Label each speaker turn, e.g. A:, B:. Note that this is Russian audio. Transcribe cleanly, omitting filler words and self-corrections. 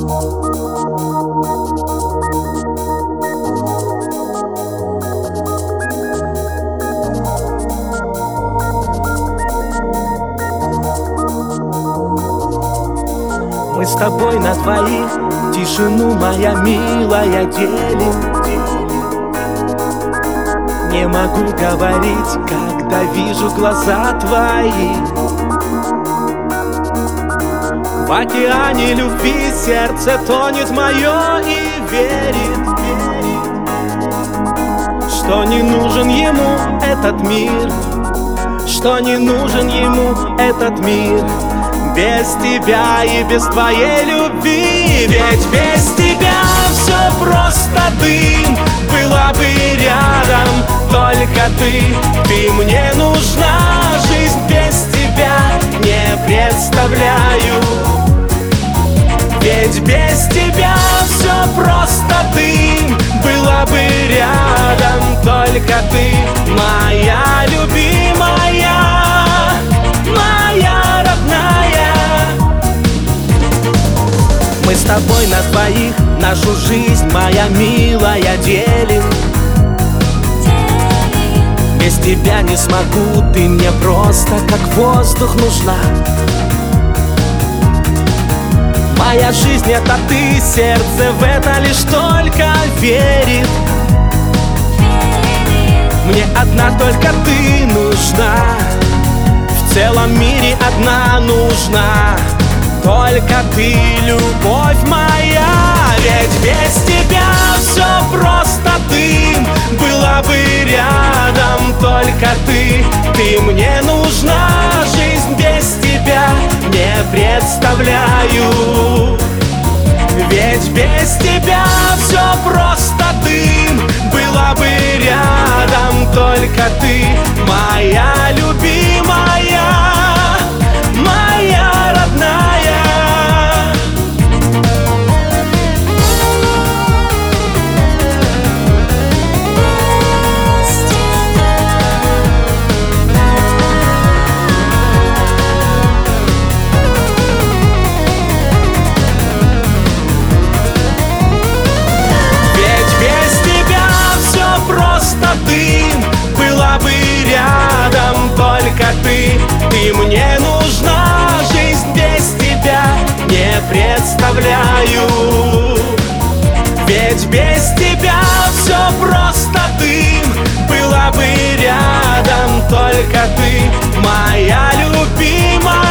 A: Мы с тобой на двоих тишину, моя милая, делим. Не могу говорить, когда вижу глаза твои. В океане любви сердце тонет мое и верит, что не нужен ему этот мир, что не нужен ему этот мир без тебя и без твоей любви. Ведь без тебя все просто дым, была бы рядом только ты мне нужна. Жизнь без тебя не представляю. Ведь без тебя все просто дым, была бы рядом только ты, моя любимая, моя родная. Мы с тобой на двоих нашу жизнь, моя милая, делим. Без тебя не смогу, ты мне просто как воздух нужна. Моя жизнь — это ты, сердце в это лишь только верит. Мне одна только ты нужна, в целом мире одна нужна, только ты, любовь моя. Ведь без тебя все просто дым, была бы рядом только ты мне нужна. Жизнь без тебя не представляю. Ведь без тебя все просто дым, была бы рядом только ты, моя любимая, моя родная. Была бы рядом только ты мне нужна. Жизнь без тебя не представляю. Ведь без тебя все просто дым, была бы рядом только ты, моя любимая.